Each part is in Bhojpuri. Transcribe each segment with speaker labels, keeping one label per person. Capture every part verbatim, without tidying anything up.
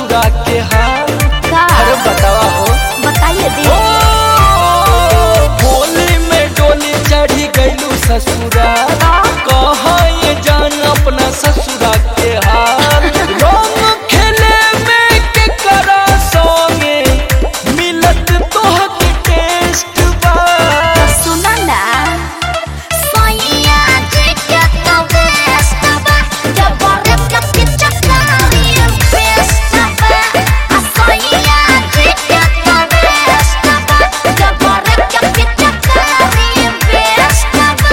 Speaker 1: ससुरा के हाल
Speaker 2: का
Speaker 1: अरे बतावा हो
Speaker 2: बताइए दी।
Speaker 1: होली में डोली चढ़ी गईलू ससुरा कहा ये जान अपना ससुरा के हाल रंग खेले में के करा सोंगे मिलत तोह के टेस्ट बा
Speaker 2: सुना ना सोइया जी के तो बेस्ट बा जब रे के पीछे कारी बेस्ट बा आ सोइया जी के तो बेस्ट बा जब रे के पीछे कारी बेस्ट बा।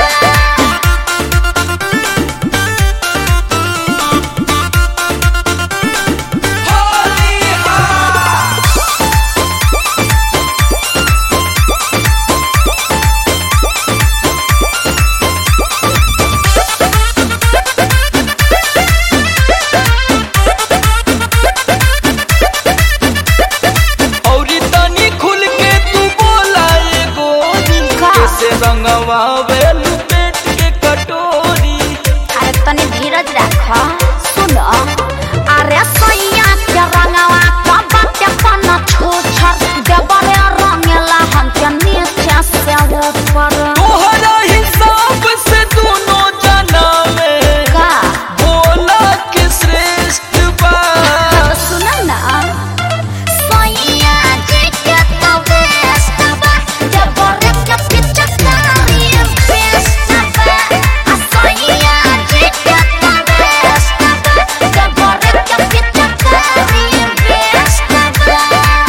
Speaker 1: औरी तनी खुल के तू बोला ये गोरी
Speaker 2: का?
Speaker 1: कैसे रंगवा वेलू पेट के कटोरी
Speaker 2: अरे तनी धीरज रख सुन अरे सैया के रंगवा का बाटे पन छोछर देबरे रंगला हम के नीचे से ऊपर
Speaker 1: तोहरा हिसाब से दोनों जना में
Speaker 2: का
Speaker 1: बोला के श्रेष्ठ बा
Speaker 2: सुन ना सैया जी के तो बेस्ट बा देबरे के पीछे कारी बेस्ट बा आ सैया जी के तो बेस्ट बा देबरे के पीछे कारी बेस्ट बा।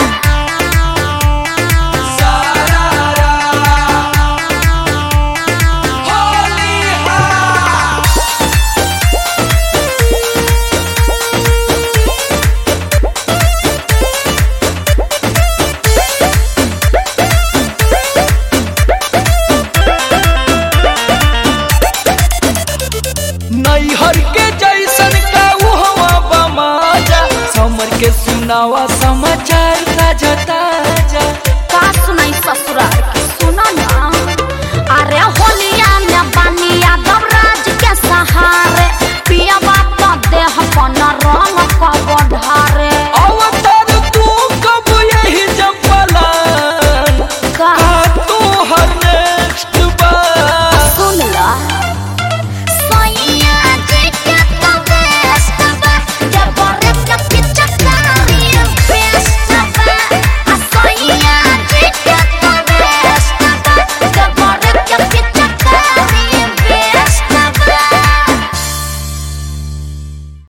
Speaker 1: नैहर के जैसन का उहवा बमाजा समर के सुनावा समाचार ताजा ताजा
Speaker 2: का सुनाई ससुराल के सुना ना अरे होलिया में बानिया दबराज के सहारा